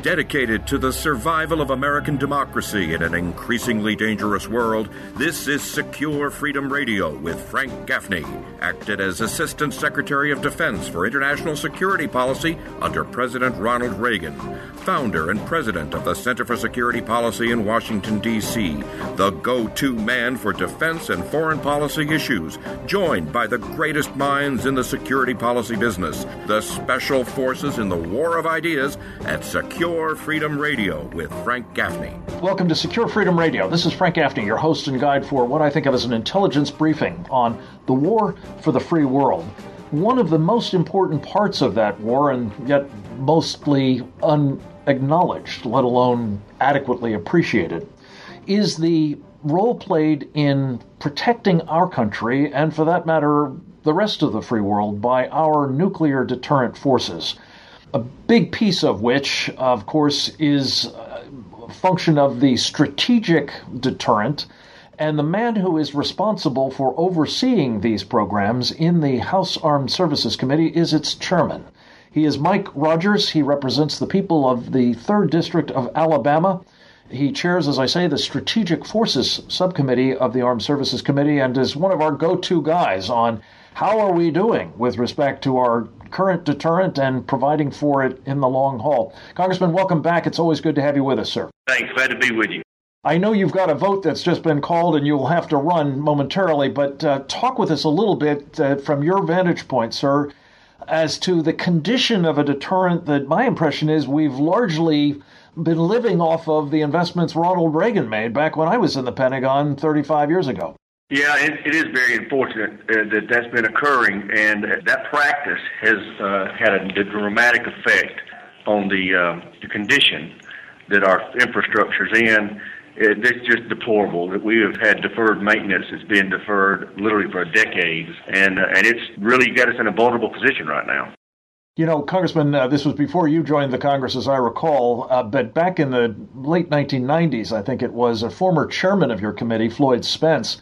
Dedicated to the survival of American democracy in an increasingly dangerous world, this is Secure Freedom Radio with Frank Gaffney, acted as Assistant Secretary of Defense for International Security Policy under President Ronald Reagan, founder and president of the Center for Security Policy in Washington, D.C., the go-to man for defense and foreign policy issues, joined by the greatest minds in the security policy business, the special forces in the war of ideas at Secure Freedom Radio with Frank Gaffney. Welcome to Secure Freedom Radio. This is Frank Gaffney, your host and guide for what I think of as an intelligence briefing on the war for the free world. One of the most important parts of that war, and yet mostly unacknowledged, let alone adequately appreciated, is the role played in protecting our country, and for that matter, the rest of the free world, by our nuclear deterrent forces. A big piece of which, of course, is a function of the strategic deterrent, and the man who is responsible for overseeing these programs in the House Armed Services Committee is its chairman. He is Mike Rogers. He represents the people of the 3rd District of Alabama. He chairs, as I say, the Strategic Forces Subcommittee of the Armed Services Committee and is one of our go-to guys on how are we doing with respect to our current deterrent and providing for it in the long haul. Congressman, welcome back. It's always good to have you with us, sir. Thanks. Glad to be with you. I know you've got a vote that's just been called and you'll have to run momentarily, but talk with us a little bit from your vantage point, sir, as to the condition of a deterrent that my impression is we've largely been living off of the investments Ronald Reagan made back when I was in the Pentagon 35 years ago. Yeah, it is very unfortunate that that's been occurring, and that practice has had a dramatic effect on the condition that our infrastructure is in. It's just deplorable that we have had deferred maintenance that's been deferred literally for decades, and it's really got us in a vulnerable position right now. You know, Congressman, this was before you joined the Congress, as I recall, but back in the late 1990s, I think it was, a former chairman of your committee, Floyd Spence,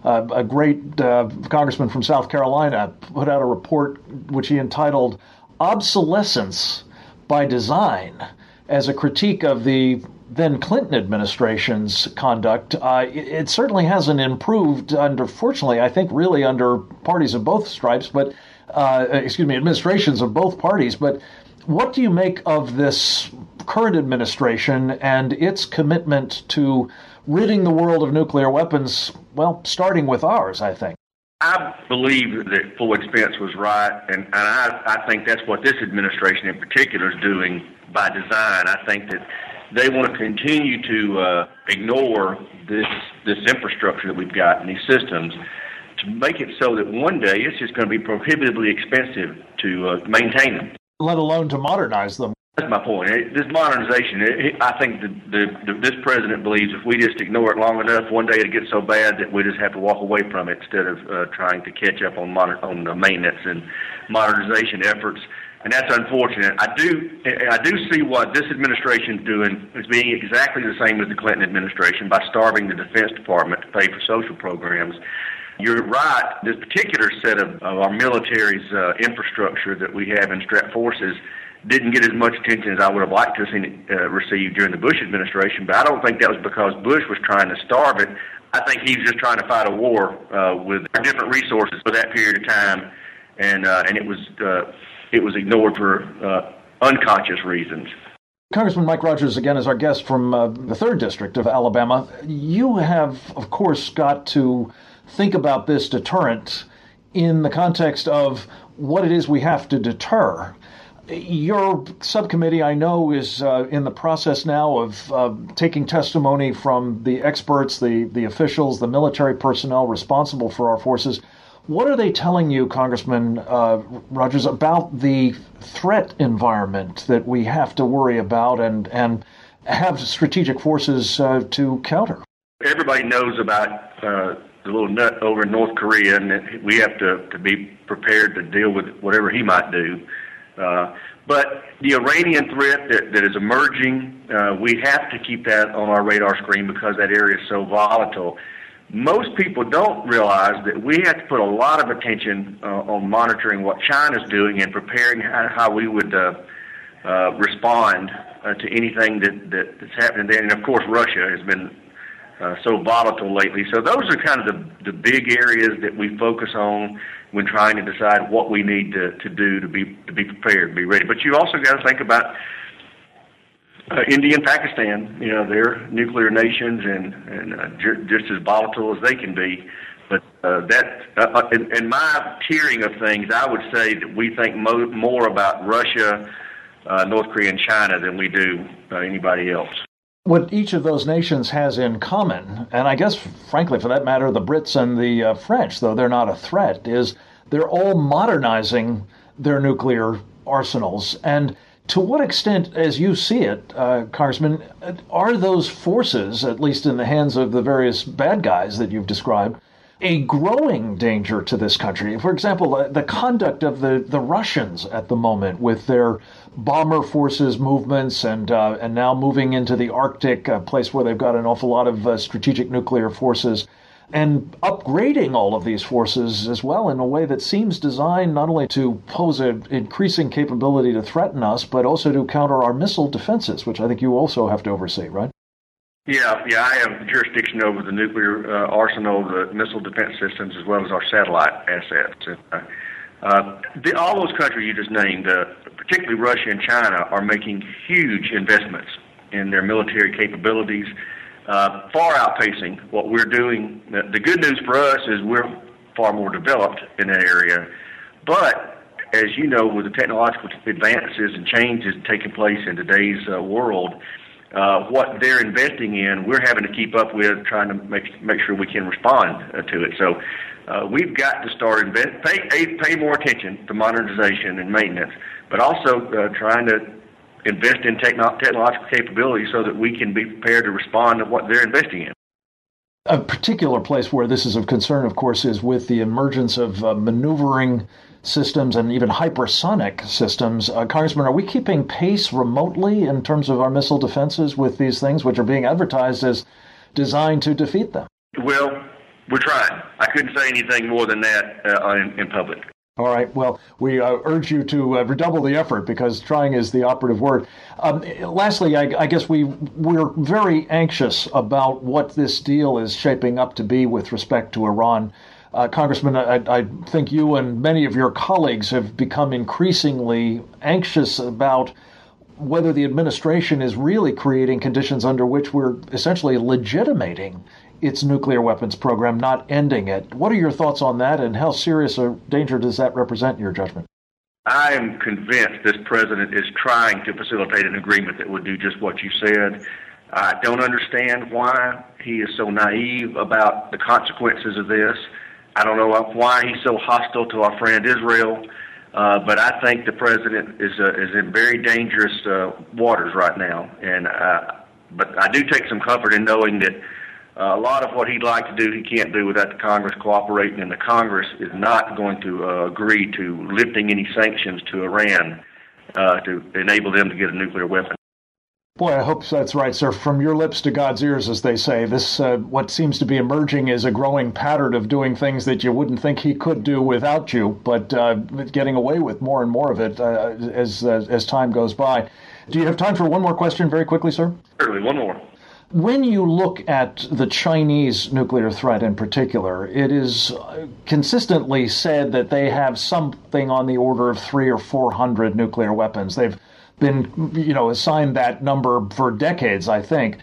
a great congressman from South Carolina, put out a report which he entitled Obsolescence by Design, as a critique of the then Clinton administration's conduct. It certainly hasn't improved fortunately, I think really under parties of both stripes, but administrations of both parties. But what do you make of this current administration and its commitment to ridding the world of nuclear weapons, well, starting with ours, I think? I believe that Floyd Spence was right, and I think that's what this administration in particular is doing by design. I think that they want to continue to ignore this infrastructure that we've got in these systems to make it so that one day it's just going to be prohibitively expensive to maintain them. Let alone to modernize them. That's my point. This modernization, I think this president believes if we just ignore it long enough, one day it'll get so bad that we just have to walk away from it instead of trying to catch up on the maintenance and modernization efforts. And that's unfortunate. I do see what this administration is doing is being exactly the same as the Clinton administration by starving the Defense Department to pay for social programs. You're right. This particular set of our military's infrastructure that we have in strat forces didn't get as much attention as I would have liked to have seen it receive during the Bush administration, but I don't think that was because Bush was trying to starve it. I think he was just trying to fight a war with different resources for that period of time, and it was ignored for unconscious reasons. Congressman Mike Rogers, again, is our guest from the 3rd District of Alabama. You have, of course, got to think about this deterrent in the context of what it is we have to deter. Your subcommittee, I know, is in the process now of taking testimony from the experts, the officials, the military personnel responsible for our forces. What are they telling you, Congressman Rogers, about the threat environment that we have to worry about and have strategic forces to counter? Everybody knows about the little nut over in North Korea, and we have to be prepared to deal with whatever he might do. But the Iranian threat that is emerging, we have to keep that on our radar screen because that area is so volatile. Most people don't realize that we have to put a lot of attention on monitoring what China's doing and preparing how we would respond to anything that's happening there. And of course, Russia has been so volatile lately. So those are kind of the big areas that we focus on when trying to decide what we need to do to be prepared, be ready. But you also got to think about India and Pakistan. You know, they're nuclear nations and just as volatile as they can be. But in my tiering of things, I would say that we think more about Russia, North Korea, and China than we do anybody else. What each of those nations has in common, and I guess, frankly, for that matter, the Brits and the French, though they're not a threat, is they're all modernizing their nuclear arsenals. And to what extent, as you see it, Congressman, are those forces, at least in the hands of the various bad guys that you've described, a growing danger to this country? For example, the conduct of the Russians at the moment with their bomber forces movements and now moving into the Arctic, a place where they've got an awful lot of strategic nuclear forces, and upgrading all of these forces as well in a way that seems designed not only to pose an increasing capability to threaten us, but also to counter our missile defenses, which I think you also have to oversee, right? Yeah, I have jurisdiction over the nuclear arsenal, the missile defense systems, as well as our satellite assets. All those countries you just named, particularly Russia and China, are making huge investments in their military capabilities, far outpacing what we're doing. The good news for us is we're far more developed in that area. But, as you know, with the technological advances and changes taking place in today's world, what they're investing in, we're having to keep up with, trying to make sure we can respond to it. So we've got to start pay more attention to modernization and maintenance, but also trying to invest in technological capabilities so that we can be prepared to respond to what they're investing in. A particular place where this is of concern, of course, is with the emergence of maneuvering systems and even hypersonic systems. Congressman, are we keeping pace remotely in terms of our missile defenses with these things, which are being advertised as designed to defeat them? Well, we're trying. I couldn't say anything more than that in public. All right. Well, we urge you to redouble the effort, because trying is the operative word. Lastly, I guess we're very anxious about what this deal is shaping up to be with respect to Iran. Congressman, I think you and many of your colleagues have become increasingly anxious about whether the administration is really creating conditions under which we're essentially legitimating its nuclear weapons program, not ending it. What are your thoughts on that, and how serious a danger does that represent in your judgment? I am convinced this president is trying to facilitate an agreement that would do just what you said. I don't understand why he is so naive about the consequences of this. I don't know why he's so hostile to our friend Israel, but I think the president is in very dangerous waters right now. But I do take some comfort in knowing that a lot of what he'd like to do, he can't do without the Congress cooperating, and the Congress is not going to agree to lifting any sanctions to Iran to enable them to get a nuclear weapon. Boy, I hope that's right, sir. From your lips to God's ears, as they say. This, what seems to be emerging, is a growing pattern of doing things that you wouldn't think he could do without you, but getting away with more and more of it as time goes by. Do you have time for one more question very quickly, sir? Certainly, one more. When you look at the Chinese nuclear threat in particular, it is consistently said that they have something on the order of 300 or 400 nuclear weapons. They've been, assigned that number for decades, I think.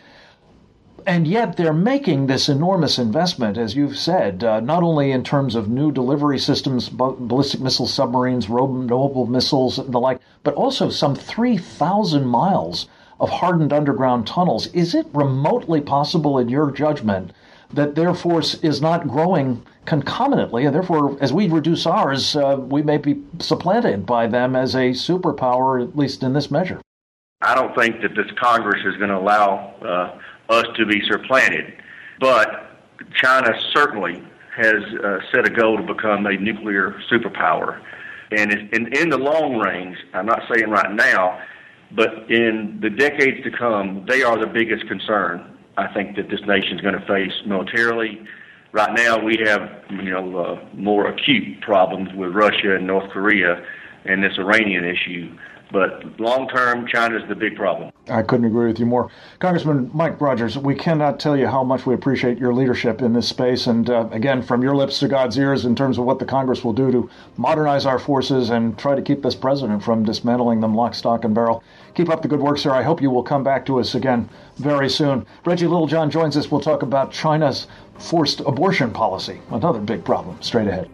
And yet they're making this enormous investment, as you've said, not only in terms of new delivery systems, ballistic missile submarines, mobile missiles, and the like, but also some 3,000 miles of hardened underground tunnels. Is it remotely possible, in your judgment, that their force is not growing concomitantly, and therefore, as we reduce ours, we may be supplanted by them as a superpower, at least in this measure? I don't think that this Congress is going to allow us to be supplanted, but China certainly has set a goal to become a nuclear superpower. And in the long range, I'm not saying right now, but in the decades to come, they are the biggest concern, I think, that this nation is going to face militarily. Right now, we have, more acute problems with Russia and North Korea and this Iranian issue. But long term, China's the big problem. I couldn't agree with you more. Congressman Mike Rogers, we cannot tell you how much we appreciate your leadership in this space. And again, from your lips to God's ears in terms of what the Congress will do to modernize our forces and try to keep this president from dismantling them lock, stock, and barrel. Keep up the good work, sir. I hope you will come back to us again very soon. Reggie Littlejohn joins us. We'll talk about China's forced abortion policy, another big problem, straight ahead.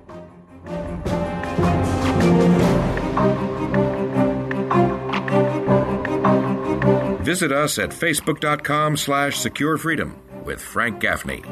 Visit us at facebook.com/securefreedom with Frank Gaffney.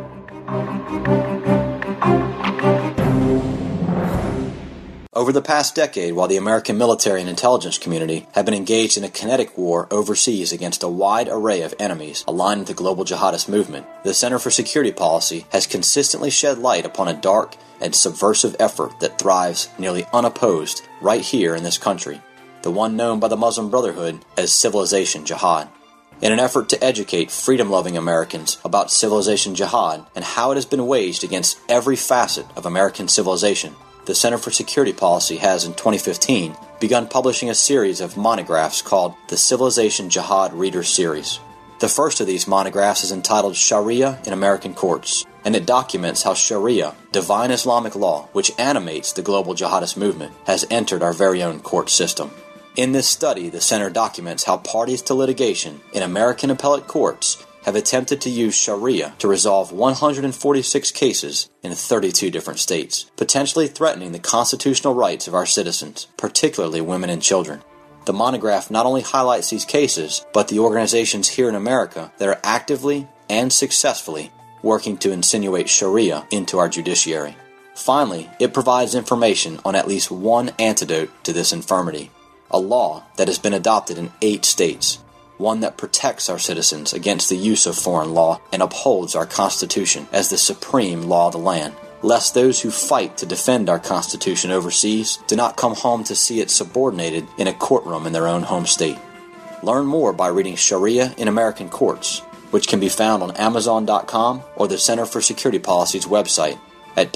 Over the past decade, while the American military and intelligence community have been engaged in a kinetic war overseas against a wide array of enemies aligned with the global jihadist movement, the Center for Security Policy has consistently shed light upon a dark and subversive effort that thrives nearly unopposed right here in this country, the one known by the Muslim Brotherhood as Civilization Jihad. In an effort to educate freedom-loving Americans about Civilization Jihad and how it has been waged against every facet of American civilization, the Center for Security Policy has, in 2015, begun publishing a series of monographs called the Civilization Jihad Reader Series. The first of these monographs is entitled Sharia in American Courts, and it documents how Sharia, divine Islamic law, which animates the global jihadist movement, has entered our very own court system. In this study, the Center documents how parties to litigation in American appellate courts have attempted to use Sharia to resolve 146 cases in 32 different states, potentially threatening the constitutional rights of our citizens, particularly women and children. The monograph not only highlights these cases, but the organizations here in America that are actively and successfully working to insinuate Sharia into our judiciary. Finally, it provides information on at least one antidote to this infirmity, a law that has been adopted in 8 states, one that protects our citizens against the use of foreign law and upholds our Constitution as the supreme law of the land, lest those who fight to defend our Constitution overseas do not come home to see it subordinated in a courtroom in their own home state. Learn more by reading Sharia in American Courts, which can be found on Amazon.com or the Center for Security Policy's website at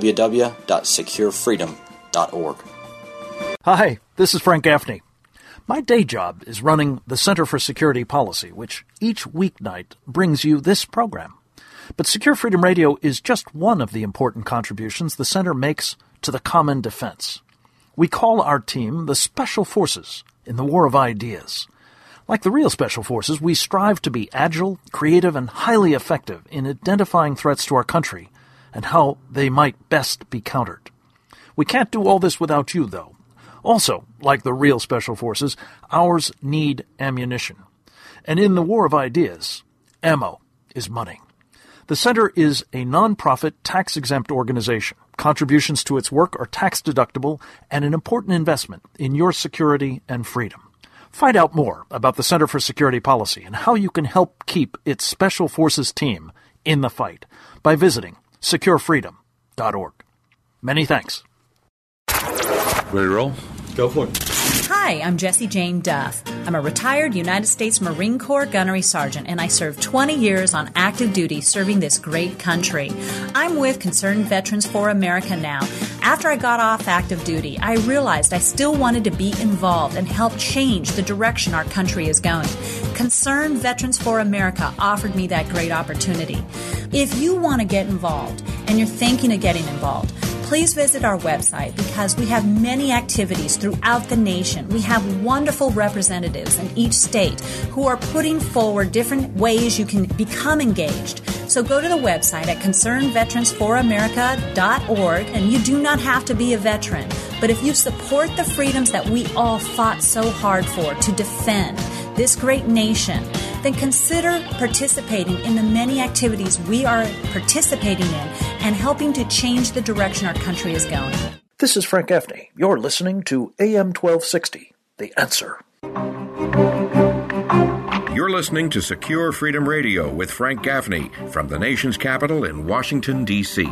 www.securefreedom.org. Hi, this is Frank Gaffney. My day job is running the Center for Security Policy, which each weeknight brings you this program. But Secure Freedom Radio is just one of the important contributions the Center makes to the common defense. We call our team the Special Forces in the War of Ideas. Like the real Special Forces, we strive to be agile, creative, and highly effective in identifying threats to our country and how they might best be countered. We can't do all this without you, though. Also, like the real Special Forces, ours need ammunition. And in the War of Ideas, ammo is money. The Center is a non-profit, tax-exempt organization. Contributions to its work are tax-deductible and an important investment in your security and freedom. Find out more about the Center for Security Policy and how you can help keep its Special Forces team in the fight by visiting securefreedom.org. Many thanks. Ready to roll? Go for it. Hi, I'm Jessie Jane Duff. I'm a retired United States Marine Corps gunnery sergeant, and I served 20 years on active duty serving this great country. I'm with Concerned Veterans for America now. After I got off active duty, I realized I still wanted to be involved and help change the direction our country is going. Concerned Veterans for America offered me that great opportunity. If you want to get involved and you're thinking of getting involved, please visit our website because we have many activities throughout the nation. We have wonderful representatives in each state who are putting forward different ways you can become engaged. So go to the website at concernedveteransforamerica.org, and you do not have to be a veteran. But if you support the freedoms that we all fought so hard for to defend this great nation, then consider participating in the many activities we are participating in and helping to change the direction our country is going. This is Frank Gaffney. You're listening to AM 1260, The Answer. You're listening to Secure Freedom Radio with Frank Gaffney from the nation's capital in Washington, D.C.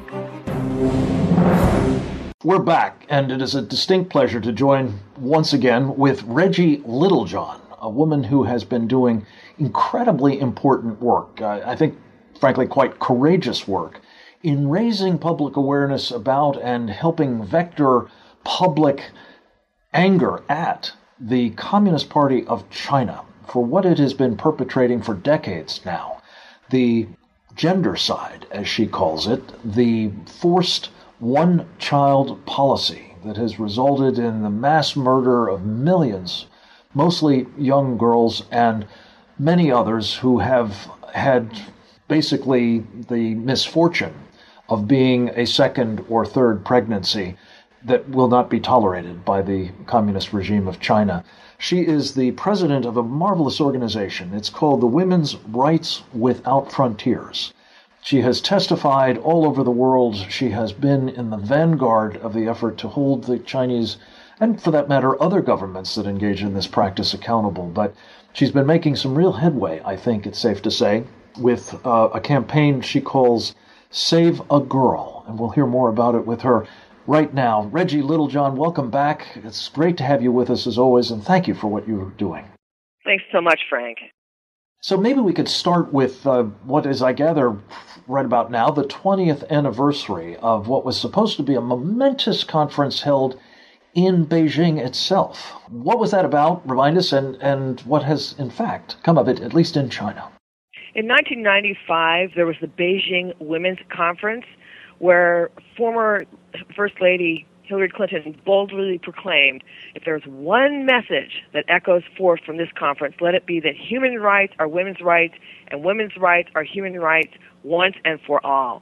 We're back, and it is a distinct pleasure to join once again with Reggie Littlejohn, a woman who has been doing incredibly important work, I think, frankly, quite courageous work, in raising public awareness about and helping vector public anger at the Communist Party of China for what it has been perpetrating for decades now. The gendercide, as she calls it, the forced one-child policy that has resulted in the mass murder of millions, mostly young girls and many others who have had basically the misfortune of being a second or third pregnancy that will not be tolerated by the communist regime of China. She is the president of a marvelous organization. It's called the Women's Rights Without Frontiers. She has testified all over the world. She has been in the vanguard of the effort to hold the Chinese, and for that matter, other governments that engage in this practice accountable. But she's been making some real headway, I think it's safe to say, with a campaign she calls Save a Girl. And we'll hear more about it with her right now. Reggie Littlejohn, welcome back. It's great to have you with us as always, and thank you for what you're doing. Thanks so much, Frank. So maybe we could start with what is, I gather, right about now, the 20th anniversary of what was supposed to be a momentous conference held in Beijing itself. What was that about? Remind us, and what has, in fact, come of it, at least in China? In 1995, there was the Beijing Women's Conference, where former First Lady Hillary Clinton boldly proclaimed, if there's one message that echoes forth from this conference, let it be that human rights are women's rights and women's rights are human rights once and for all.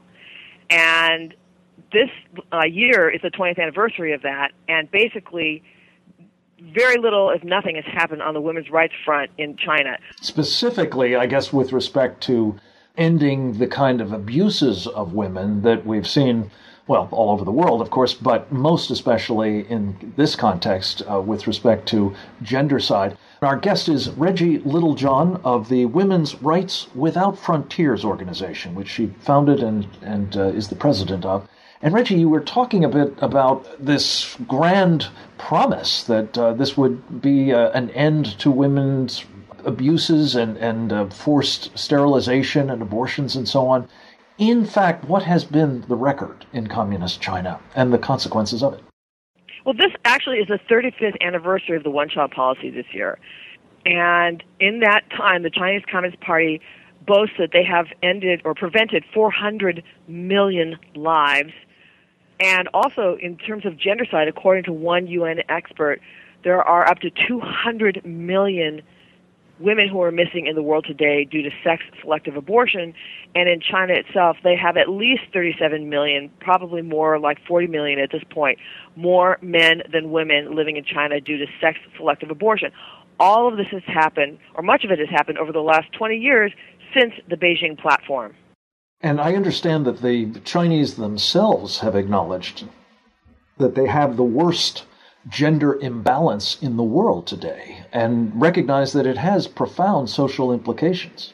And this year is the 20th anniversary of that, and basically very little, if nothing, has happened on the women's rights front in China. Specifically, I guess, with respect to ending the kind of abuses of women that we've seen, well, all over the world, of course, but most especially in this context with respect to gendercide. Our guest is Reggie Littlejohn of the Women's Rights Without Frontiers organization, which she founded and is the president of. And Reggie, you were talking a bit about this grand promise that this would be an end to women's abuses and forced sterilization and abortions and so on. In fact, what has been the record in communist China and the consequences of it? Well, this actually is the 35th anniversary of the one-child policy this year. And in that time, the Chinese Communist Party boasts that they have ended or prevented 400 million lives. And also, in terms of gendercide, according to one UN expert, there are up to 200 million women who are missing in the world today due to sex-selective abortion. And in China itself, they have at least 37 million, probably more, like 40 million at this point, more men than women living in China due to sex-selective abortion. All of this has happened, or much of it has happened, over the last 20 years since the Beijing platform. And I understand that the Chinese themselves have acknowledged that they have the worst gender imbalance in the world today and recognize that it has profound social implications.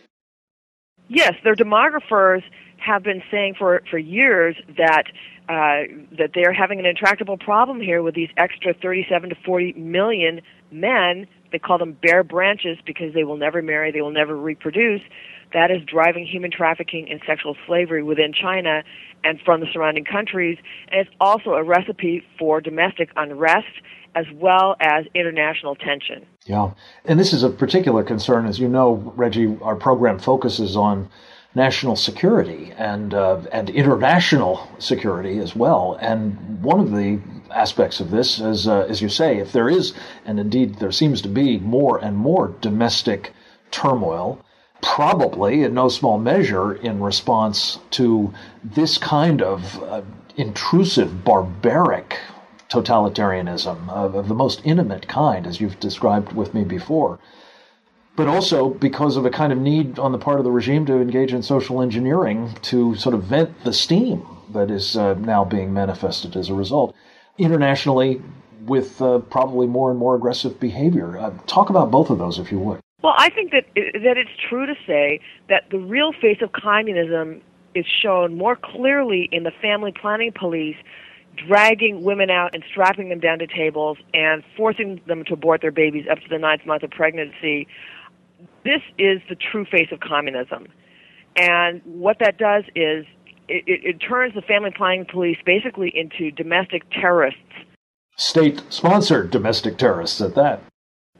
Yes, their demographers have been saying for years that they're having an intractable problem here with these extra 37 to 40 million men. They call them bare branches because they will never marry, they will never reproduce. That is driving human trafficking and sexual slavery within China and from the surrounding countries. And it's also a recipe for domestic unrest as well as international tension. Yeah, and this is a particular concern. As you know, Reggie, our program focuses on national security and international security as well. And one of the aspects of this is, as you say, if there is, and indeed there seems to be more and more domestic turmoil, probably in no small measure in response to this kind of intrusive, barbaric totalitarianism of the most intimate kind, as you've described with me before, but also because of a kind of need on the part of the regime to engage in social engineering to sort of vent the steam that is now being manifested as a result. Internationally, with probably more and more aggressive behavior. Talk about both of those, if you would. Well, I think that it's true to say that the real face of communism is shown more clearly in the family planning police dragging women out and strapping them down to tables and forcing them to abort their babies up to the 9th month of pregnancy. This is the true face of communism. And what that does is it turns the family planning police basically into domestic terrorists. State-sponsored domestic terrorists at that.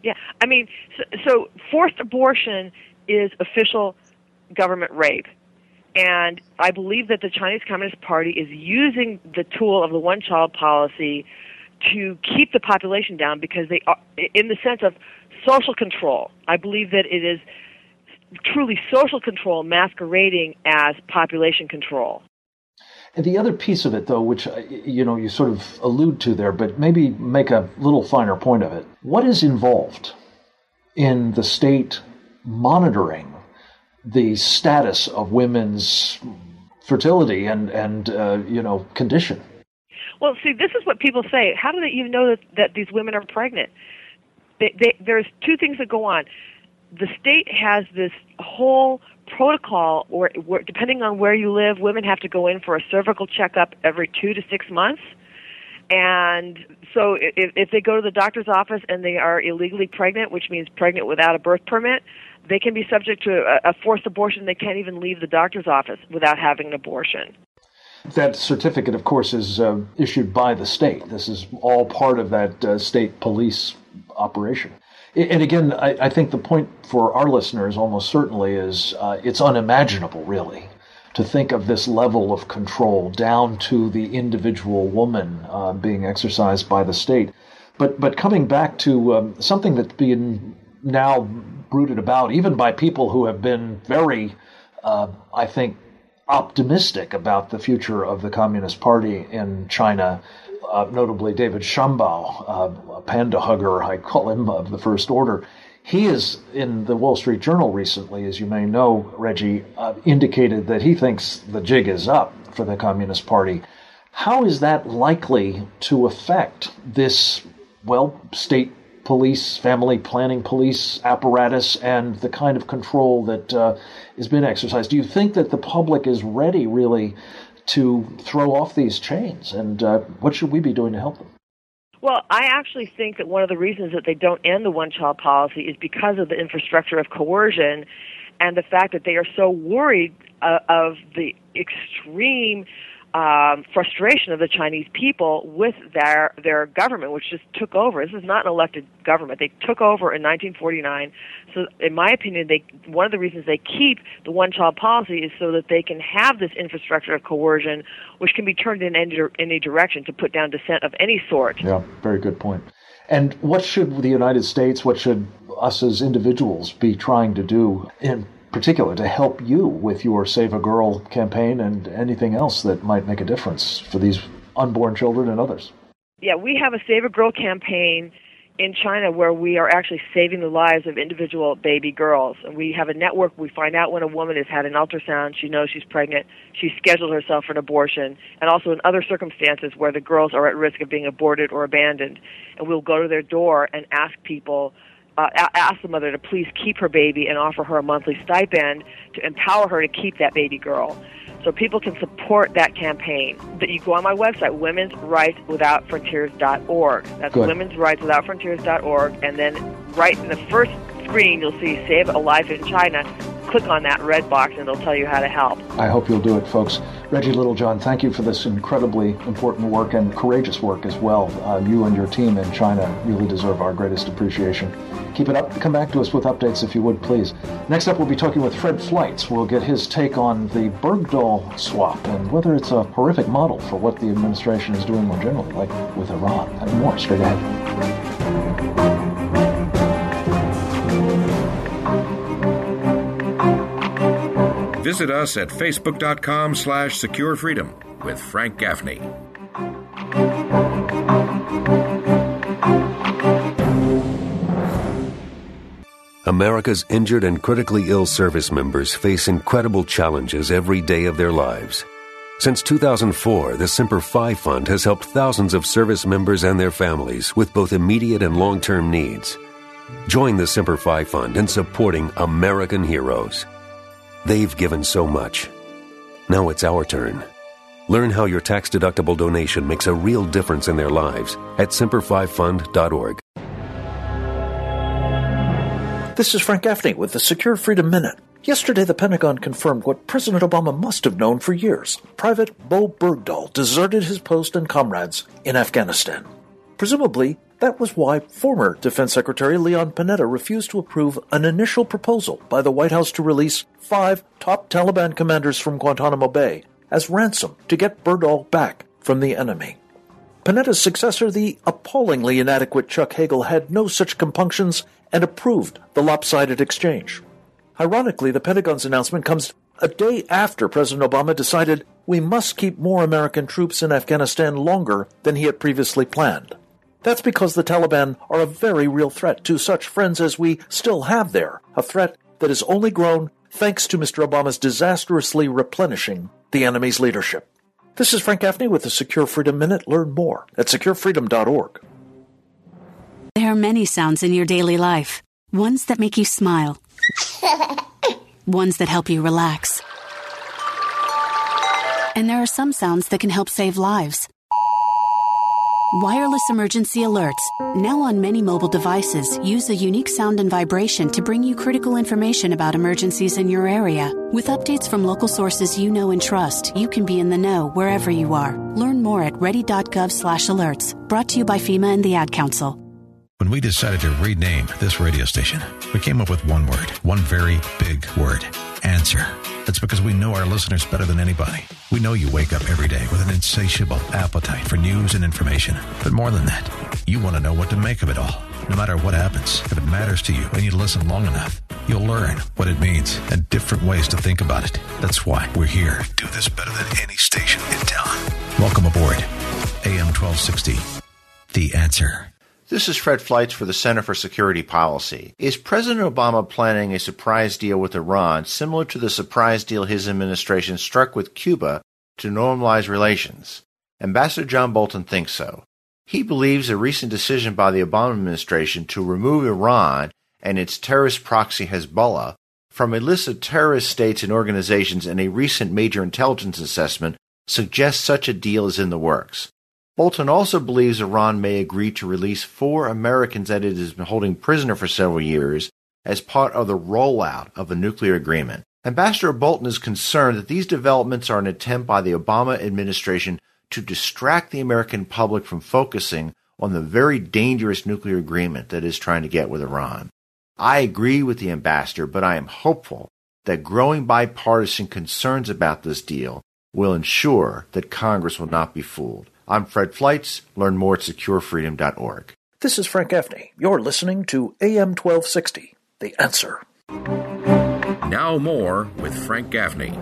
Yeah, I mean, so forced abortion is official government rape. And I believe that the Chinese Communist Party is using the tool of the one-child policy to keep the population down because they are, in the sense of social control. I believe that it is truly social control masquerading as population control. And the other piece of it, though, which, you sort of allude to there, but maybe make a little finer point of it. What is involved in the state monitoring the status of women's fertility and condition? Well, see, this is what people say. How do they even know that these women are pregnant? There's two things that go on. The state has this whole protocol where, depending on where you live, women have to go in for a cervical checkup every 2 to 6 months. And so if they go to the doctor's office and they are illegally pregnant, which means pregnant without a birth permit, they can be subject to a forced abortion. They can't even leave the doctor's office without having an abortion. That certificate, of course, is issued by the state. This is all part of that state police operation. And again, I think the point for our listeners almost certainly is it's unimaginable, really, to think of this level of control down to the individual woman being exercised by the state. But coming back to something that's being now brooded about, even by people who have been very, I think, optimistic about the future of the Communist Party in China, notably David Shambaugh, a panda hugger, I call him, of the First Order. He is, in the Wall Street Journal recently, as you may know, Reggie, indicated that he thinks the jig is up for the Communist Party. How is that likely to affect this, state police, family planning police apparatus and the kind of control that has been exercised? Do you think that the public is ready, really, to throw off these chains? And what should we be doing to help them? Well, I actually think that one of the reasons that they don't end the one-child policy is because of the infrastructure of coercion and the fact that they are so worried of the extreme frustration of the Chinese people with their government, which just took over. This is not an elected government. They took over in 1949. So in my opinion, one of the reasons they keep the one-child policy is so that they can have this infrastructure of coercion, which can be turned in any direction to put down dissent of any sort. Yeah, very good point. And what should the United States, what should us as individuals be trying to do in particular to help you with your Save a Girl campaign and anything else that might make a difference for these unborn children and others? Yeah, we have a Save a Girl campaign in China where we are actually saving the lives of individual baby girls. And we have a network. We find out when a woman has had an ultrasound, she knows she's pregnant, she's scheduled herself for an abortion, and also in other circumstances where the girls are at risk of being aborted or abandoned. And we'll go to their door and ask people, ask the mother to please keep her baby and offer her a monthly stipend to empower her to keep that baby girl. So people can support that campaign. That you go on my website, womensrightswithoutfrontiers.org. That's womensrightswithoutfrontiers.org, and then right in the first screen you'll see Save a Life in China. Click on that red box and it'll tell you how to help. I hope you'll do it, folks. Reggie Littlejohn, thank you for this incredibly important work and courageous work as well. You and your team in China really deserve our greatest appreciation. Keep it up. Come back to us with updates if you would, please. Next up, we'll be talking with Fred Fleitz. We'll get his take on the Bergdahl swap and whether it's a horrific model for what the administration is doing more generally, like with Iran. And more straight ahead. Visit us at facebook.com/securefreedom with Frank Gaffney. America's injured and critically ill service members face incredible challenges every day of their lives. Since 2004, the Semper Fi Fund has helped thousands of service members and their families with both immediate and long-term needs. Join the Semper Fi Fund in supporting American heroes. They've given so much. Now it's our turn. Learn how your tax-deductible donation makes a real difference in their lives at semperfifund.org. This is Frank Gaffney with the Secure Freedom Minute. Yesterday, the Pentagon confirmed what President Obama must have known for years. Private Bo Bergdahl deserted his post and comrades in Afghanistan. Presumably, that was why former Defense Secretary Leon Panetta refused to approve an initial proposal by the White House to release 5 top Taliban commanders from Guantanamo Bay as ransom to get Berdahl back from the enemy. Panetta's successor, the appallingly inadequate Chuck Hagel, had no such compunctions and approved the lopsided exchange. Ironically, the Pentagon's announcement comes a day after President Obama decided we must keep more American troops in Afghanistan longer than he had previously planned. That's because the Taliban are a very real threat to such friends as we still have there, a threat that has only grown thanks to Mr. Obama's disastrously replenishing the enemy's leadership. This is Frank Gaffney with the Secure Freedom Minute. Learn more at securefreedom.org. There are many sounds in your daily life. Ones that make you smile. Ones that help you relax. And there are some sounds that can help save lives. Wireless emergency alerts, now on many mobile devices, use a unique sound and vibration to bring you critical information about emergencies in your area. With updates from local sources you know and trust, you can be in the know wherever you are. Learn more at ready.gov/alerts. Brought to you by FEMA and the Ad Council. When we decided to rename this radio station, we came up with one word, one very big word, answer. That's because we know our listeners better than anybody. We know you wake up every day with an insatiable appetite for news and information. But more than that, you want to know what to make of it all. No matter what happens, if it matters to you and you listen long enough, you'll learn what it means and different ways to think about it. That's why we're here to do this better than any station in town. Welcome aboard AM 1260, The Answer. This is Fred Fleitz for the Center for Security Policy. Is President Obama planning a surprise deal with Iran similar to the surprise deal his administration struck with Cuba to normalize relations? Ambassador John Bolton thinks so. He believes a recent decision by the Obama administration to remove Iran and its terrorist proxy Hezbollah from a list of terrorist states and organizations in a recent major intelligence assessment suggests such a deal is in the works. Bolton also believes Iran may agree to release 4 Americans that it has been holding prisoner for several years as part of the rollout of a nuclear agreement. Ambassador Bolton is concerned that these developments are an attempt by the Obama administration to distract the American public from focusing on the very dangerous nuclear agreement that it is trying to get with Iran. I agree with the ambassador, but I am hopeful that growing bipartisan concerns about this deal will ensure that Congress will not be fooled. I'm Fred Fleitz. Learn more at securefreedom.org. This is Frank Gaffney. You're listening to AM 1260, The Answer. Now more with Frank Gaffney.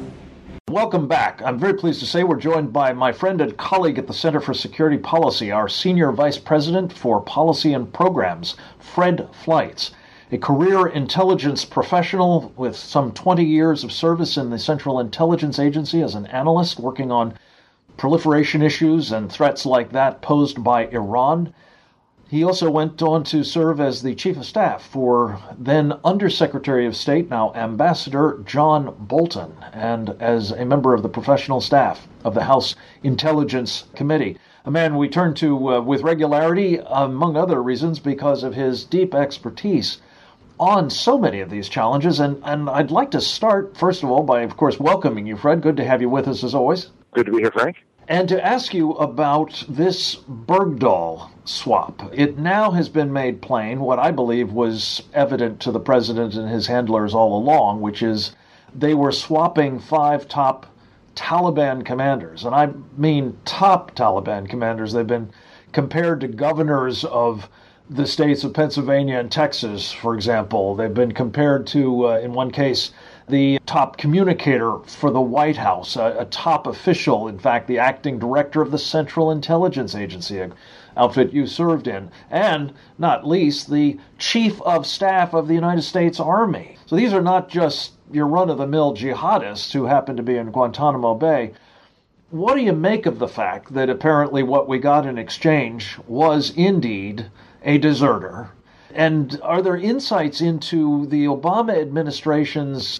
Welcome back. I'm very pleased to say we're joined by my friend and colleague at the Center for Security Policy, our Senior Vice President for Policy and Programs, Fred Fleitz, a career intelligence professional with some 20 years of service in the Central Intelligence Agency as an analyst working on proliferation issues and threats like that posed by Iran. He also went on to serve as the Chief of Staff for then Undersecretary of State, now Ambassador John Bolton, and as a member of the professional staff of the House Intelligence Committee. A man we turn to with regularity, among other reasons, because of his deep expertise on so many of these challenges. And I'd like to start, first of all, by, of course, welcoming you, Fred. Good to have you with us, as always. Good to be here, Frank. And to ask you about this Bergdahl swap. It now has been made plain, what I believe was evident to the president and his handlers all along, which is they were swapping 5 top Taliban commanders. And I mean top Taliban commanders. They've been compared to governors of the states of Pennsylvania and Texas, for example. They've been compared to, in one case, the top communicator for the White House, a top official, in fact, the acting director of the Central Intelligence Agency, an outfit you served in, and, not least, the Chief of Staff of the United States Army. So these are not just your run-of-the-mill jihadists who happen to be in Guantanamo Bay. What do you make of the fact that apparently what we got in exchange was indeed a deserter? And are there insights into the Obama administration's,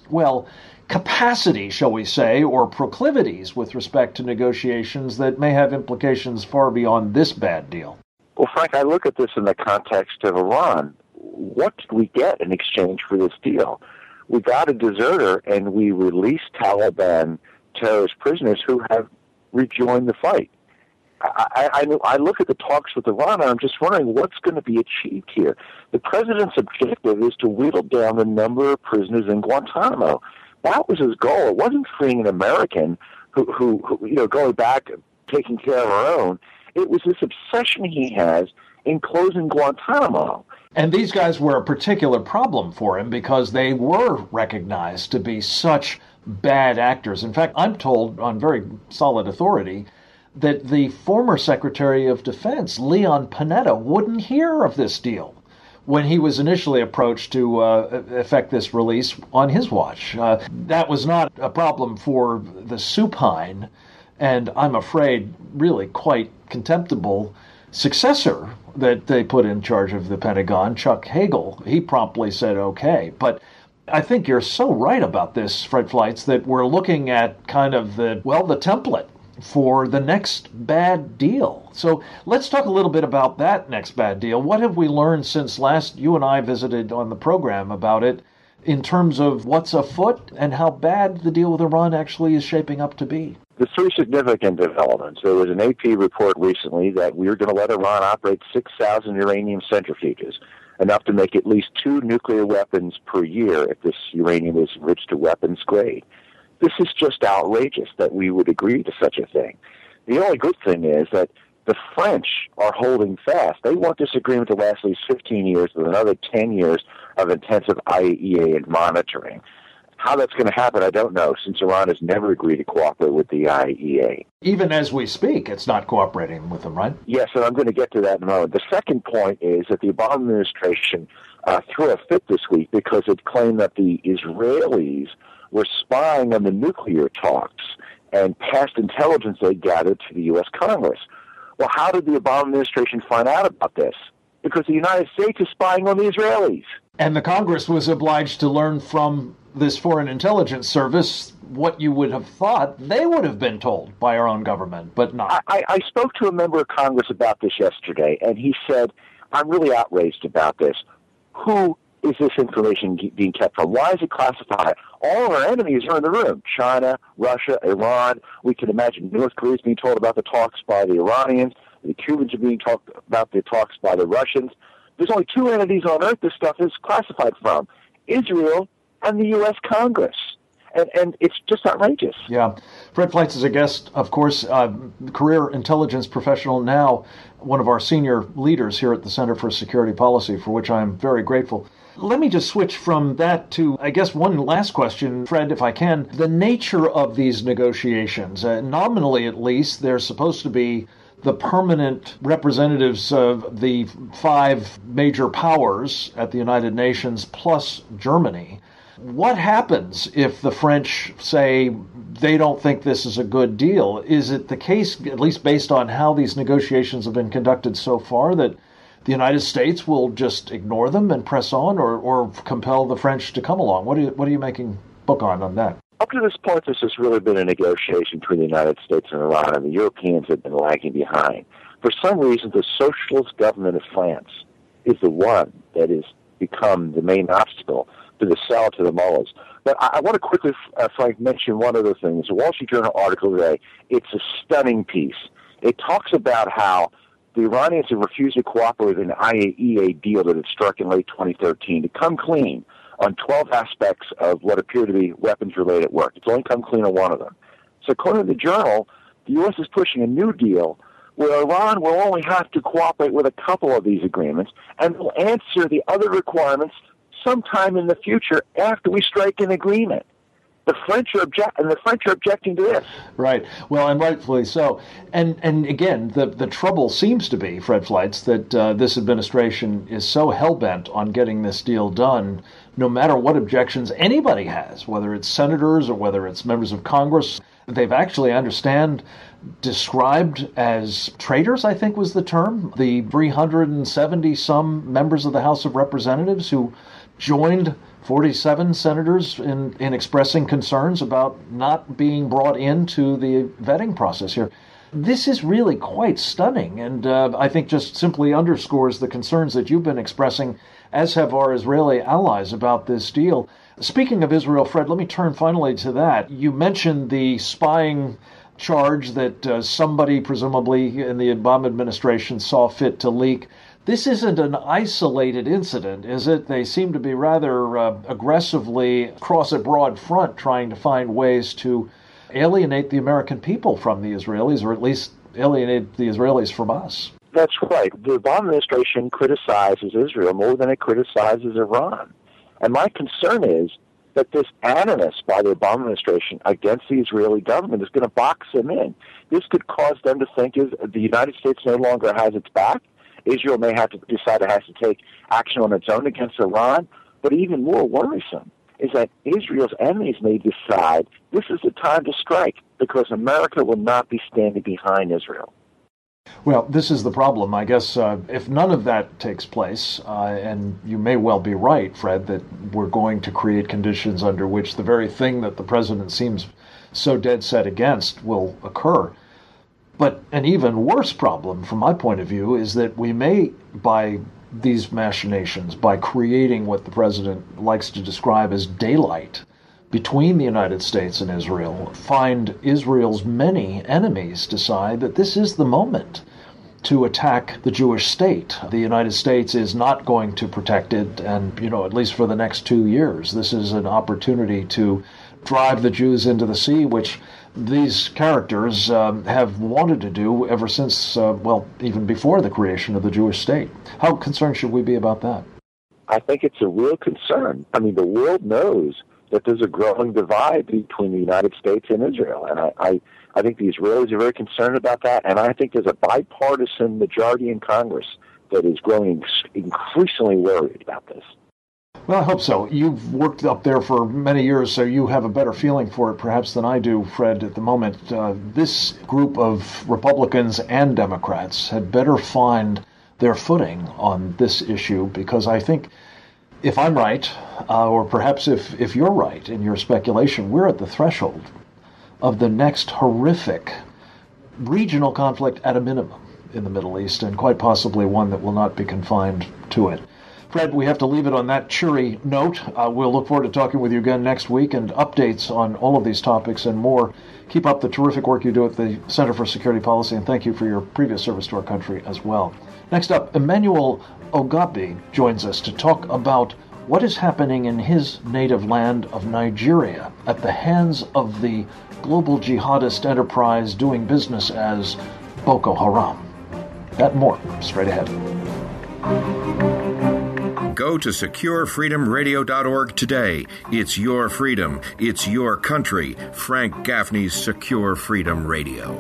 capacity, shall we say, or proclivities with respect to negotiations that may have implications far beyond this bad deal? Well, Frank, I look at this in the context of Iran. What did we get in exchange for this deal? We got a deserter, and we released Taliban terrorist prisoners who have rejoined the fight. I look at the talks with Iran, and I'm just wondering what's going to be achieved here. The president's objective is to whittle down the number of prisoners in Guantanamo. That was his goal. It wasn't freeing an American who going back, taking care of our own. It was this obsession he has in closing Guantanamo. And these guys were a particular problem for him because they were recognized to be such bad actors. In fact, I'm told on very solid authority that the former Secretary of Defense, Leon Panetta, wouldn't hear of this deal when he was initially approached to effect this release on his watch. That was not a problem for the supine, and I'm afraid really quite contemptible successor that they put in charge of the Pentagon, Chuck Hagel. He promptly said okay. But I think you're so right about this, Fred Fleitz, that we're looking at kind of the template for the next bad deal. So let's talk a little bit about that next bad deal. What have we learned since last you and I visited on the program about it in terms of what's afoot and how bad the deal with Iran actually is shaping up to be? The three significant developments. There was an AP report recently that we were going to let Iran operate 6,000 uranium centrifuges, enough to make at least 2 nuclear weapons per year if this uranium is enriched to weapons grade. This is just outrageous that we would agree to such a thing. The only good thing is that the French are holding fast. They want this agreement to last at least 15 years with another 10 years of intensive IAEA and monitoring. How that's going to happen, I don't know, since Iran has never agreed to cooperate with the IAEA. Even as we speak, it's not cooperating with them, right? Yes, and I'm going to get to that in a moment. The second point is that the Obama administration threw a fit this week because it claimed that the Israelis were spying on the nuclear talks and passed intelligence they gathered to the U.S. Congress. Well, how did the Obama administration find out about this? Because the United States is spying on the Israelis. And the Congress was obliged to learn from this Foreign Intelligence Service what you would have thought they would have been told by our own government, but not. I spoke to a member of Congress about this yesterday, and he said, I'm really outraged about this. Who is this information being kept from? Why is it classified? All of our enemies are in the room. China, Russia, Iran. We can imagine North Korea is being told about the talks by the Iranians. The Cubans are being talked about the talks by the Russians. There's only 2 entities on earth this stuff is classified from, Israel and the U.S. Congress. And it's just outrageous. Yeah. Fred Fleitz is a guest, of course, career intelligence professional, now one of our senior leaders here at the Center for Security Policy, for which I'm very grateful. Let me just switch from that to, I guess, one last question, Fred, if I can. The nature of these negotiations, nominally at least, they're supposed to be the permanent representatives of the 5 major powers at the United Nations plus Germany. What happens if the French say they don't think this is a good deal? Is it the case, at least based on how these negotiations have been conducted so far, that the United States will just ignore them and press on, or compel the French to come along? What are you making book on that? Up to this point, this has really been a negotiation between the United States and Iran, and the Europeans have been lagging behind. For some reason, the socialist government of France is the one that has become the main obstacle to the sell to the mullahs. But I want to quickly, Frank, mention one other thing. It's a Wall Street Journal article today. It's a stunning piece. It talks about how the Iranians have refused to cooperate with an IAEA deal that had struck in late 2013 to come clean on 12 aspects of what appear to be weapons-related work. It's only come clean on one of them. So according to the Journal, the U.S. is pushing a new deal where Iran will only have to cooperate with a couple of these agreements and will answer the other requirements sometime in the future after we strike an agreement. The French are objecting to this. Right. Well, and rightfully so. And again, the trouble seems to be, Fred Fleitz, that this administration is so hell-bent on getting this deal done, no matter what objections anybody has, whether it's senators or whether it's members of Congress. They've actually, I understand, described as traitors, I think was the term, the 370-some members of the House of Representatives who joined 47 senators in expressing concerns about not being brought into the vetting process here. This is really quite stunning, and I think just simply underscores the concerns that you've been expressing, as have our Israeli allies, about this deal. Speaking of Israel, Fred, let me turn finally to that. You mentioned the spying charge that somebody, presumably in the Obama administration, saw fit to leak. This isn't an isolated incident, is it? They seem to be rather aggressively across a broad front trying to find ways to alienate the American people from the Israelis, or at least alienate the Israelis from us. That's right. The Obama administration criticizes Israel more than it criticizes Iran. And my concern is that this animus by the Obama administration against the Israeli government is going to box them in. This could cause them to think the United States no longer has its back. Israel may have to decide it has to take action on its own against Iran. But even more worrisome is that Israel's enemies may decide this is the time to strike because America will not be standing behind Israel. Well, this is the problem. I guess if none of that takes place, and you may well be right, Fred, that we're going to create conditions under which the very thing that the president seems so dead set against will occur. But an even worse problem, from my point of view, is that we may, by these machinations, by creating what the president likes to describe as daylight between the United States and Israel, find Israel's many enemies decide that this is the moment to attack the Jewish state. The United States is not going to protect it, and, at least for the next 2 years. This is an opportunity to drive the Jews into the sea, which these characters have wanted to do ever since, even before the creation of the Jewish state. How concerned should we be about that? I think it's a real concern. I mean, the world knows that there's a growing divide between the United States and Israel, and I think the Israelis are very concerned about that, and I think there's a bipartisan majority in Congress that is growing increasingly worried about this. Well, I hope so. You've worked up there for many years, so you have a better feeling for it perhaps than I do, Fred, at the moment. This group of Republicans and Democrats had better find their footing on this issue, because I think if I'm right, or perhaps if you're right in your speculation, we're at the threshold of the next horrific regional conflict at a minimum in the Middle East, and quite possibly one that will not be confined to it. Fred, we have to leave it on that cheery note. We'll look forward to talking with you again next week, and updates on all of these topics and more. Keep up the terrific work you do at the Center for Security Policy, and thank you for your previous service to our country as well. Next up, Emmanuel Ogabi joins us to talk about what is happening in his native land of Nigeria at the hands of the global jihadist enterprise doing business as Boko Haram. That and more straight ahead. Go to SecureFreedomRadio.org today. It's your freedom. It's your country. Frank Gaffney's Secure Freedom Radio.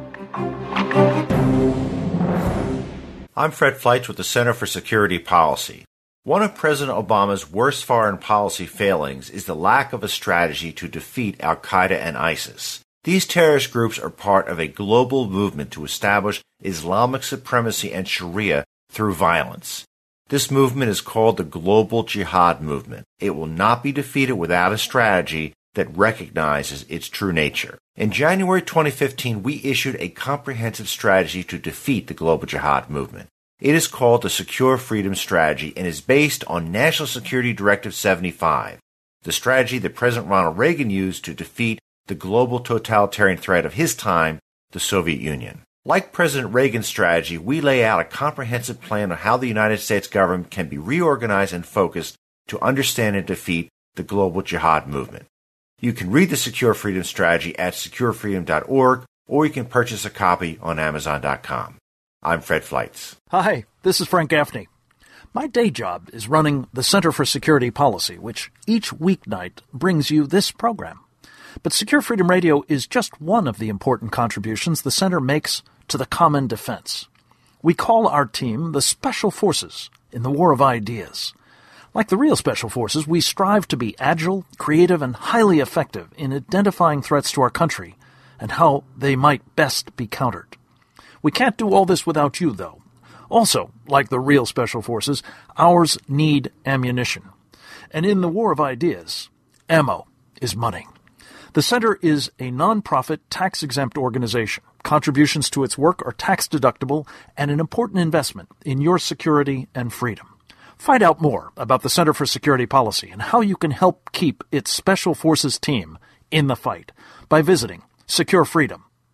I'm Fred Fleitz with the Center for Security Policy. One of President Obama's worst foreign policy failings is the lack of a strategy to defeat al-Qaeda and ISIS. These terrorist groups are part of a global movement to establish Islamic supremacy and Sharia through violence. This movement is called the Global Jihad Movement. It will not be defeated without a strategy that recognizes its true nature. In January 2015, we issued a comprehensive strategy to defeat the Global Jihad Movement. It is called the Secure Freedom Strategy and is based on National Security Directive 75, the strategy that President Ronald Reagan used to defeat the global totalitarian threat of his time, the Soviet Union. Like President Reagan's strategy, we lay out a comprehensive plan on how the United States government can be reorganized and focused to understand and defeat the global jihad movement. You can read the Secure Freedom Strategy at securefreedom.org, or you can purchase a copy on Amazon.com. I'm Fred Fleitz. Hi, this is Frank Gaffney. My day job is running the Center for Security Policy, which each weeknight brings you this program. But Secure Freedom Radio is just one of the important contributions the Center makes to the common defense. We call our team the Special Forces in the War of Ideas. Like the real Special Forces, we strive to be agile, creative, and highly effective in identifying threats to our country and how they might best be countered. We can't do all this without you, though. Also, like the real Special Forces, ours need ammunition. And in the War of Ideas, ammo is money. The Center is a nonprofit, tax-exempt organization. Contributions to its work are tax-deductible and an important investment in your security and freedom. Find out more about the Center for Security Policy and how you can help keep its Special Forces team in the fight by visiting securefreedom.org.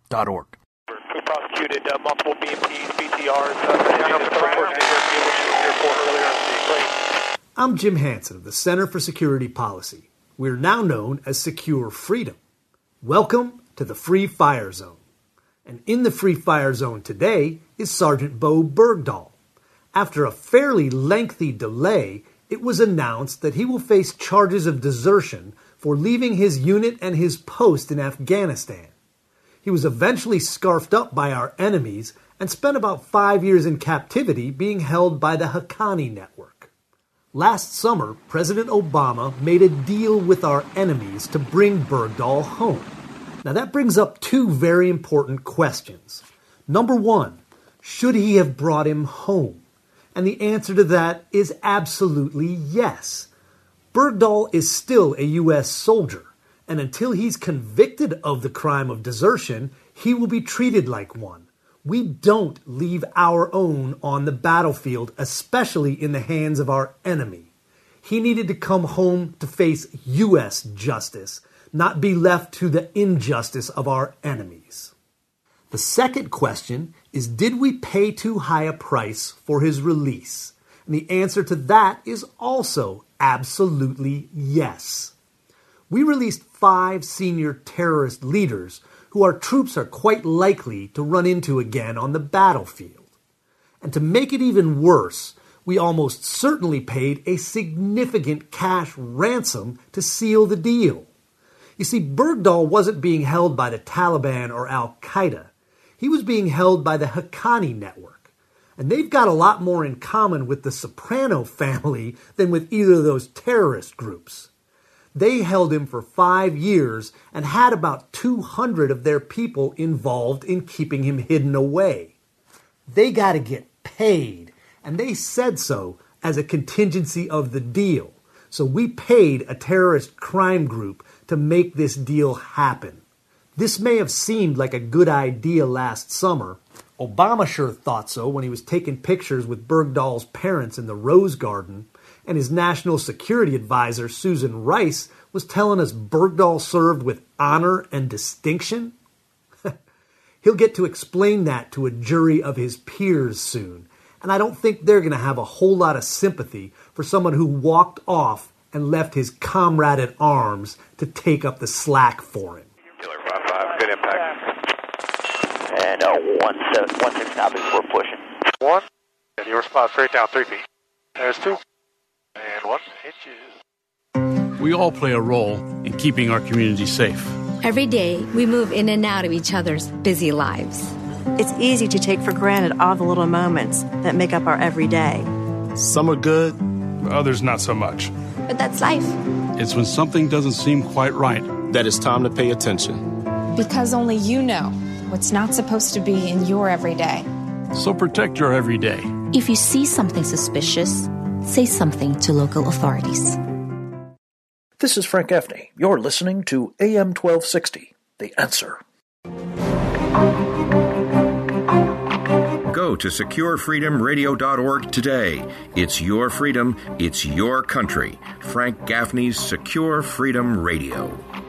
freedomradio.org. We prosecuted multiple BMPs, BTRs. I'm Jim Hansen of the Center for Security Policy. We're now known as Secure Freedom. Welcome to the Free Fire Zone. And in the Free Fire Zone today is Sergeant Bo Bergdahl. After a fairly lengthy delay, it was announced that he will face charges of desertion for leaving his unit and his post in Afghanistan. He was eventually scarfed up by our enemies and spent about 5 years in captivity being held by the Haqqani Network. Last summer, President Obama made a deal with our enemies to bring Bergdahl home. Now that brings up two very important questions. Number one, should he have brought him home? And the answer to that is absolutely yes. Bergdahl is still a U.S. soldier, and until he's convicted of the crime of desertion, he will be treated like one. We don't leave our own on the battlefield, especially in the hands of our enemy. He needed to come home to face U.S. justice, not be left to the injustice of our enemies. The second question is, did we pay too high a price for his release? And the answer to that is also absolutely yes. We released 5 senior terrorist leaders who our troops are quite likely to run into again on the battlefield. And to make it even worse, we almost certainly paid a significant cash ransom to seal the deal. You see, Bergdahl wasn't being held by the Taliban or Al-Qaeda. He was being held by the Haqqani Network. And they've got a lot more in common with the Soprano family than with either of those terrorist groups. They held him for 5 years and had about 200 of their people involved in keeping him hidden away. They got to get paid, and they said so as a contingency of the deal. So we paid a terrorist crime group to make this deal happen. This may have seemed like a good idea last summer. Obama sure thought so when he was taking pictures with Bergdahl's parents in the Rose Garden, and his national security advisor, Susan Rice, was telling us Bergdahl served with honor and distinction. He'll get to explain that to a jury of his peers soon, and I don't think they're going to have a whole lot of sympathy for someone who walked off and left his comrade at arms to take up the slack for him. Killer 5-5, good impact. And 1-6 now before pushing. 1, and your spot straight down 3 feet. There's 2. And 1 inches. We all play a role in keeping our community safe. Every day, we move in and out of each other's busy lives. It's easy to take for granted all the little moments that make up our everyday. Some are good, others not so much. But that's life. It's when something doesn't seem quite right that it's time to pay attention. Because only you know what's not supposed to be in your everyday. So protect your everyday. If you see something suspicious, say something to local authorities. This is Frank Gaffney. You're listening to AM 1260, The Answer. Go to securefreedomradio.org today. It's your freedom. It's your country. Frank Gaffney's Secure Freedom Radio.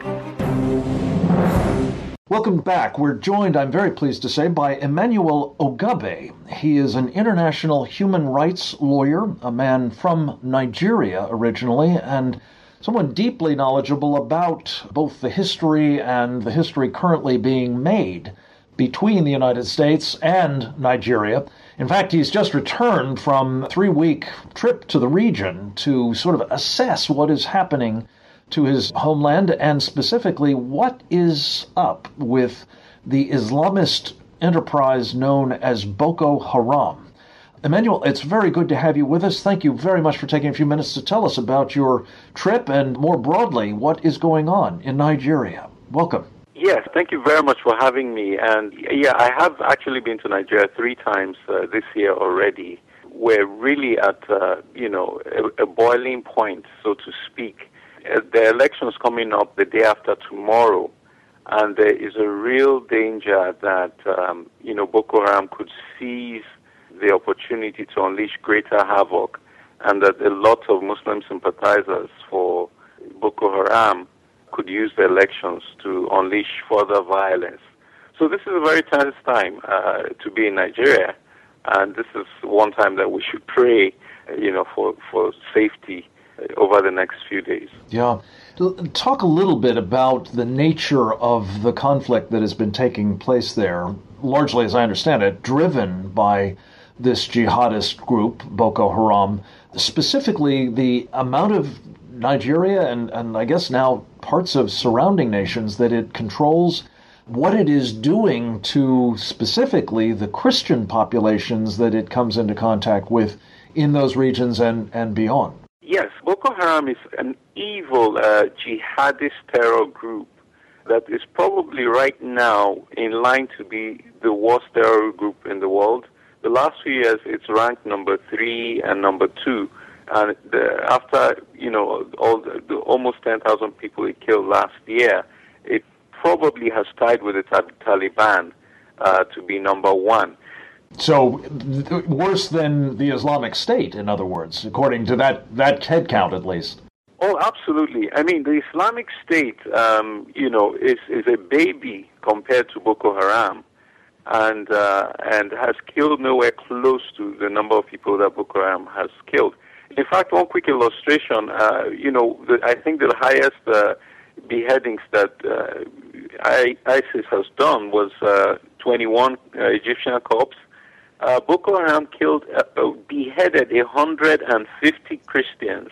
Welcome back. We're joined, I'm very pleased to say, by Emmanuel Ogabe. He is an international human rights lawyer, a man from Nigeria originally, and someone deeply knowledgeable about both the history and the history currently being made between the United States and Nigeria. In fact, he's just returned from a 3-week trip to the region to sort of assess what is happening to his homeland, and specifically what is up with the Islamist enterprise known as Boko Haram. Emmanuel, it's very good to have you with us. Thank you very much for taking a few minutes to tell us about your trip and, more broadly, what is going on in Nigeria. Welcome. Yes, thank you very much for having me. And yeah, I have actually been to Nigeria 3 times this year already. We're really at, a boiling point, so to speak. The election's coming up the day after tomorrow, and there is a real danger that, Boko Haram could seize the opportunity to unleash greater havoc, and that a lot of Muslim sympathizers for Boko Haram could use the elections to unleash further violence. So this is a very tense time to be in Nigeria, and this is one time that we should pray, for safety over the next few days. Yeah. Talk a little bit about the nature of the conflict that has been taking place there, largely, as I understand it, driven by this jihadist group, Boko Haram, specifically the amount of Nigeria and I guess now parts of surrounding nations that it controls, what it is doing to specifically the Christian populations that it comes into contact with in those regions and beyond. Yes, Boko Haram is an evil jihadist terror group that is probably right now in line to be the worst terror group in the world. The last few years, it's ranked number 3 and number 2. And after, almost 10,000 people it killed last year, it probably has tied with the Taliban to be number 1. So worse than the Islamic State, in other words, according to that head count at least. Oh, absolutely. I mean, the Islamic State, is a baby compared to Boko Haram, and has killed nowhere close to the number of people that Boko Haram has killed. In fact, one quick illustration, I think the highest beheadings that ISIS has done was 21 Egyptian corpses. Boko Haram beheaded 150 Christians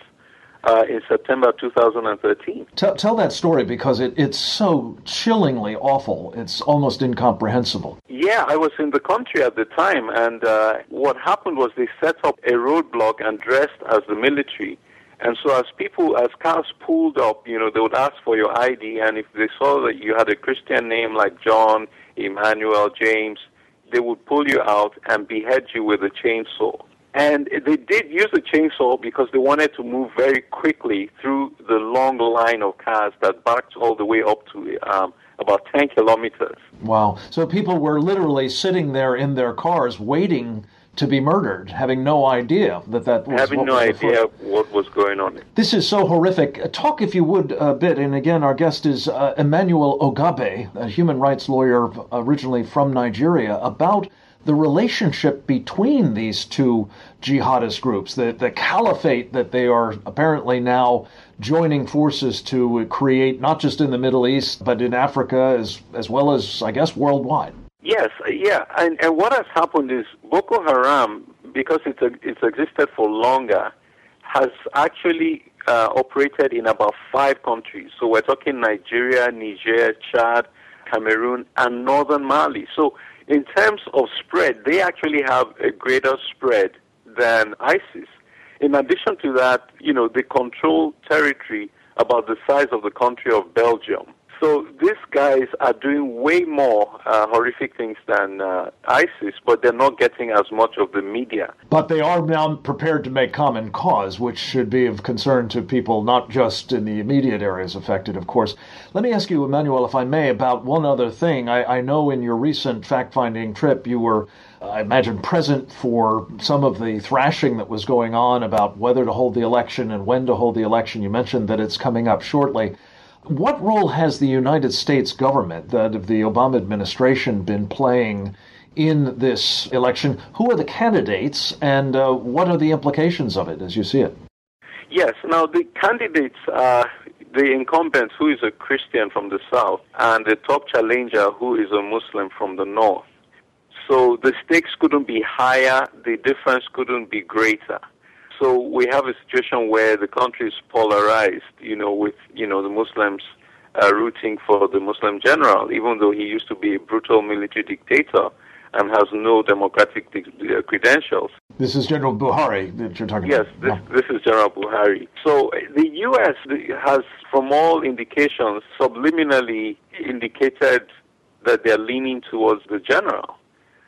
in September 2013. Tell that story, because it's so chillingly awful. It's almost incomprehensible. Yeah, I was in the country at the time, and what happened was they set up a roadblock and dressed as the military. And so as cars pulled up, they would ask for your ID, and if they saw that you had a Christian name like John, Emmanuel, James, they would pull you out and behead you with a chainsaw. And they did use a chainsaw because they wanted to move very quickly through the long line of cars that backed all the way up to about 10 kilometers. Wow. So people were literally sitting there in their cars waiting to be murdered, having no idea that was having no idea what was going on. This is so horrific. Talk, if you would, a bit, and again, our guest is Emmanuel Ogabe, a human rights lawyer originally from Nigeria, about the relationship between these two jihadist groups, the caliphate that they are apparently now joining forces to create, not just in the Middle East, but in Africa as well as, I guess, worldwide. Yes, yeah, and what has happened is Boko Haram, because it's existed for longer, has actually operated in about 5 countries. So we're talking Nigeria, Niger, Chad, Cameroon, and northern Mali. So in terms of spread, they actually have a greater spread than ISIS. In addition to that, they control territory about the size of the country of Belgium. So these guys are doing way more horrific things than ISIS, but they're not getting as much of the media. But they are now prepared to make common cause, which should be of concern to people not just in the immediate areas affected, of course. Let me ask you, Emmanuel, if I may, about one other thing. I know in your recent fact-finding trip you were, I imagine, present for some of the thrashing that was going on about whether to hold the election and when to hold the election. You mentioned that it's coming up shortly. What role has the United States government, that of the Obama administration, been playing in this election? Who are the candidates, and what are the implications of it as you see it? Yes, now the candidates are the incumbent, who is a Christian from the south, and the top challenger, who is a Muslim from the north. So the stakes couldn't be higher, the difference couldn't be greater. So we have a situation where the country is polarized, with, the Muslims rooting for the Muslim general, even though he used to be a brutal military dictator and has no democratic credentials. This is General Buhari that you're talking about? Yes, this is General Buhari. So the U.S. has, from all indications, subliminally indicated that they're leaning towards the general.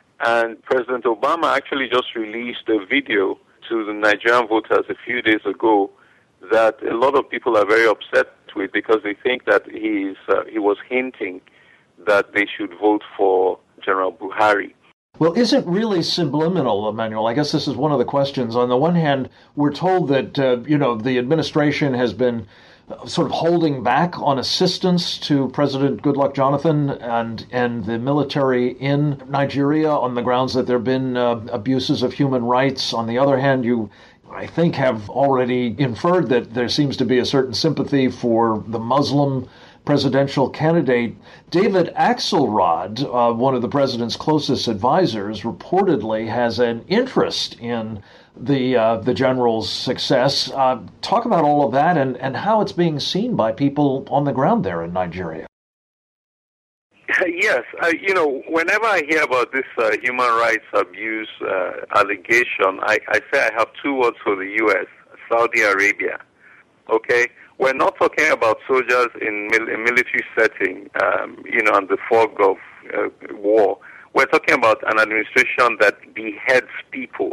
And President Obama actually just released a video to the Nigerian voters a few days ago that a lot of people are very upset with, because they think that he was hinting that they should vote for General Buhari. Well, is it really subliminal, Emmanuel? I guess this is one of the questions. On the one hand, we're told that, the administration has been sort of holding back on assistance to President Goodluck Jonathan and the military in Nigeria on the grounds that there have been abuses of human rights. On the other hand, you, I think, have already inferred that there seems to be a certain sympathy for the Muslim presidential candidate. David Axelrod, one of the president's closest advisors, reportedly has an interest in the general's success. Talk about all of that and how it's being seen by people on the ground there in Nigeria. Yes, whenever I hear about this human rights abuse allegation, I say I have two words for the U.S., Saudi Arabia. Okay? We're not talking about soldiers in a military setting, on the fog of war. We're talking about an administration that beheads people.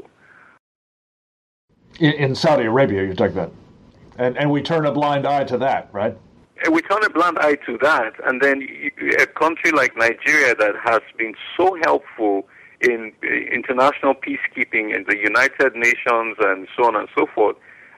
In Saudi Arabia, you're talking about. And we turn a blind eye to that, right? We turn a blind eye to that, and then a country like Nigeria that has been so helpful in international peacekeeping in the United Nations and so on and so forth,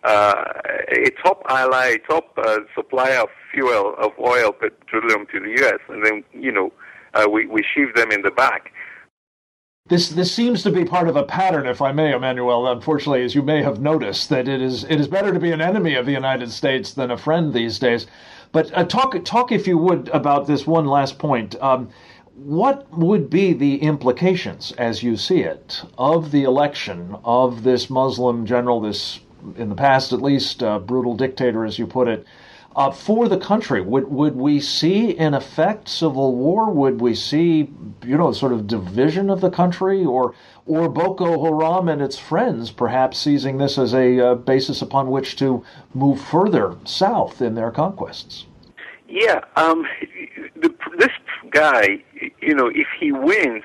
a top ally, a top supplier of fuel, of oil, petroleum to the U.S., and then, we sheave them in the back. This seems to be part of a pattern, if I may, Emmanuel. Unfortunately, as you may have noticed, that it is better to be an enemy of the United States than a friend these days. But talk, if you would, about this one last point. What would be the implications, as you see it, of the election of this Muslim general, this, in the past at least, brutal dictator, as you put it, for the country? Would we see, in effect, civil war? Would we see, sort of division of the country, or Boko Haram and its friends perhaps seizing this as a basis upon which to move further south in their conquests? Yeah, this guy, if he wins,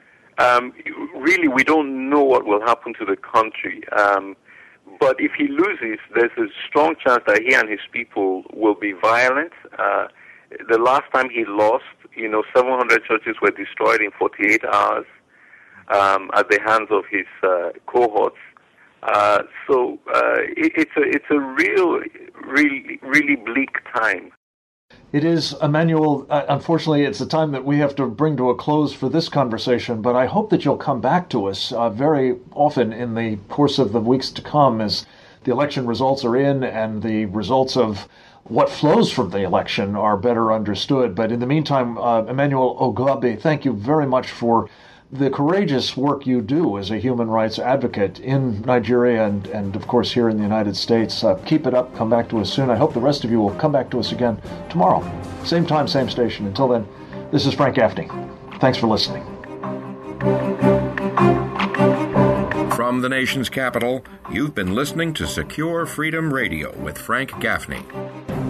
really we don't know what will happen to the country. But if he loses, there's a strong chance that he and his people will be violent. The last time he lost, 700 churches were destroyed in 48 hours at the hands of his cohorts. So it's a really bleak time. It is, Emmanuel. Unfortunately, it's a time that we have to bring to a close for this conversation, but I hope that you'll come back to us very often in the course of the weeks to come as the election results are in and the results of what flows from the election are better understood. But in the meantime, Emmanuel Ogbabe, thank you very much for the courageous work you do as a human rights advocate in Nigeria and of course, here in the United States. Keep it up. Come back to us soon. I hope the rest of you will come back to us again tomorrow. Same time, same station. Until then, this is Frank Gaffney. Thanks for listening. From the nation's capital, you've been listening to Secure Freedom Radio with Frank Gaffney.